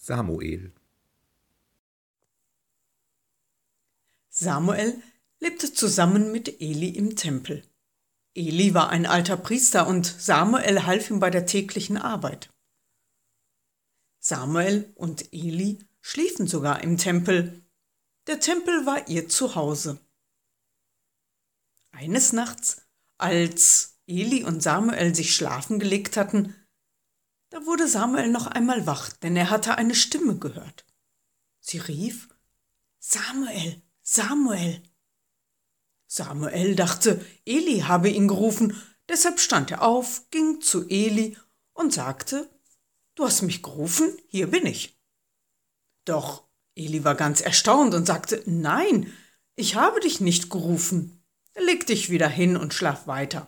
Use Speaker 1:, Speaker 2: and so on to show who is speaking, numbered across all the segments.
Speaker 1: Samuel.
Speaker 2: Samuel lebte zusammen mit Eli im Tempel. Eli war ein alter Priester und Samuel half ihm bei der täglichen Arbeit. Samuel und Eli schliefen sogar im Tempel. Der Tempel war ihr Zuhause. Eines Nachts, als Eli und Samuel sich schlafen gelegt hatten, da wurde Samuel noch einmal wach, denn er hatte eine Stimme gehört. Sie rief: »Samuel, Samuel!« Samuel dachte, Eli habe ihn gerufen, deshalb stand er auf, ging zu Eli und sagte: »Du hast mich gerufen, hier bin ich.« Doch Eli war ganz erstaunt und sagte: »Nein, ich habe dich nicht gerufen. Leg dich wieder hin und schlaf weiter.«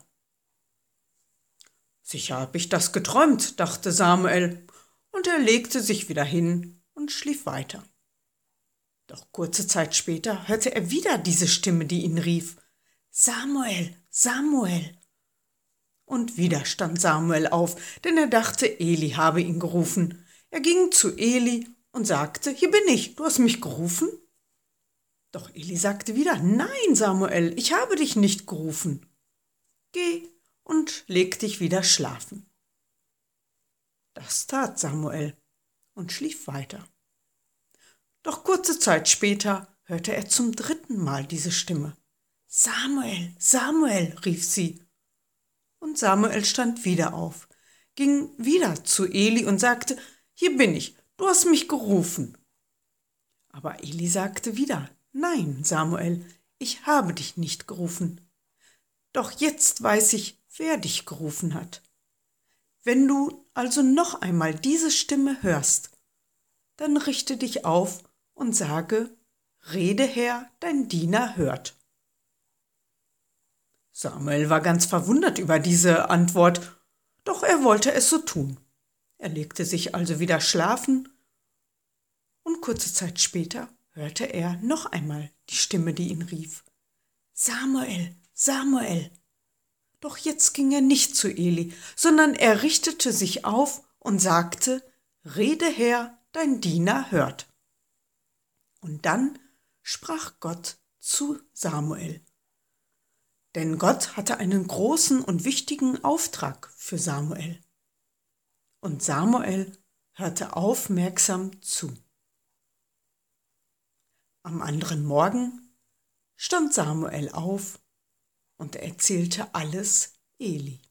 Speaker 2: »Sicher habe ich das geträumt«, dachte Samuel, und er legte sich wieder hin und schlief weiter. Doch kurze Zeit später hörte er wieder diese Stimme, die ihn rief: »Samuel, Samuel!« Und wieder stand Samuel auf, denn er dachte, Eli habe ihn gerufen. Er ging zu Eli und sagte: »Hier bin ich, du hast mich gerufen?« Doch Eli sagte wieder: »Nein, Samuel, ich habe dich nicht gerufen. Geh und leg dich wieder schlafen.« Das tat Samuel und schlief weiter. Doch kurze Zeit später hörte er zum 3. Mal diese Stimme. »Samuel, Samuel«, rief sie. Und Samuel stand wieder auf, ging wieder zu Eli und sagte: »Hier bin ich, du hast mich gerufen.« Aber Eli sagte wieder: »Nein, Samuel, ich habe dich nicht gerufen. Doch jetzt weiß ich, wer dich gerufen hat. Wenn du also noch einmal diese Stimme hörst, dann richte dich auf und sage: Rede, Herr, dein Diener hört.« Samuel war ganz verwundert über diese Antwort, doch er wollte es so tun. Er legte sich also wieder schlafen, und kurze Zeit später hörte er noch einmal die Stimme, die ihn rief: »Samuel, Samuel!« Doch jetzt ging er nicht zu Eli, sondern er richtete sich auf und sagte: »Rede, Herr, dein Diener hört.« Und dann sprach Gott zu Samuel. Denn Gott hatte einen großen und wichtigen Auftrag für Samuel. Und Samuel hörte aufmerksam zu. Am anderen Morgen stand Samuel auf und erzählte alles Eli.